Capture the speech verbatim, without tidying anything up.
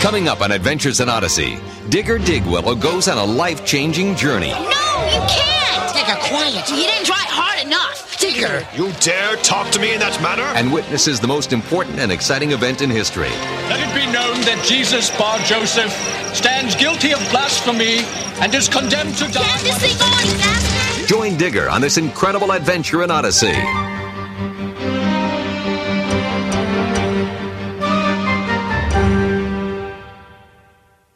Coming up on Adventures in Odyssey, Digger Digwillow goes on a life-changing journey. No, you can't! Digger, quiet. You didn't try hard enough. Digger! You dare talk to me in that manner? And witnesses the most important and exciting event in history. Let it be known that Jesus Bar Joseph stands guilty of blasphemy and is condemned to die. Can't this thing go any faster? Join Digger on this incredible adventure in Odyssey.